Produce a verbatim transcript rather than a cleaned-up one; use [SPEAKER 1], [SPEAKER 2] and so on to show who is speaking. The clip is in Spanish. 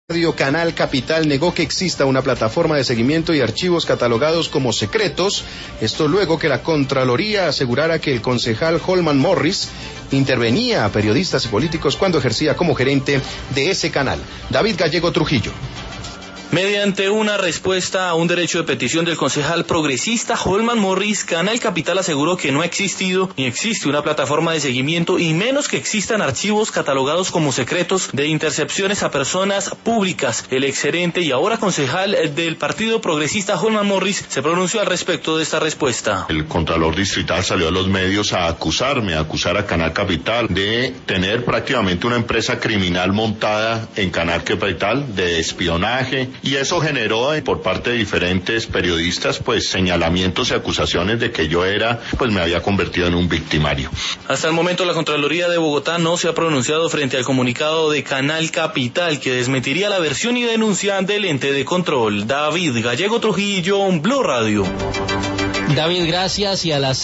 [SPEAKER 1] Radio Canal Capital negó que exista una plataforma de seguimiento y archivos catalogados como secretos, esto luego que la Contraloría asegurara que el concejal Holman Morris intervenía a periodistas y políticos cuando ejercía como gerente de ese canal. David Gallego Trujillo.
[SPEAKER 2] Mediante una respuesta a un derecho de petición del concejal progresista Holman Morris, Canal Capital aseguró que no ha existido ni existe una plataforma de seguimiento y menos que existan archivos catalogados como secretos de intercepciones a personas públicas. El exgerente y ahora concejal del Partido Progresista Holman Morris se pronunció al respecto de esta respuesta.
[SPEAKER 3] El Contralor Distrital salió a los medios a acusarme, a acusar a Canal Capital de tener prácticamente una empresa criminal montada en Canal Capital de espionaje. Y eso generó eh, por parte de diferentes periodistas pues señalamientos y acusaciones de que yo era, pues me había convertido en un victimario.
[SPEAKER 2] Hasta el momento la Contraloría de Bogotá no se ha pronunciado frente al comunicado de Canal Capital que desmentiría la versión y denuncia del ente de control. David Gallego Trujillo, Blue Radio.
[SPEAKER 4] David, gracias. Y a las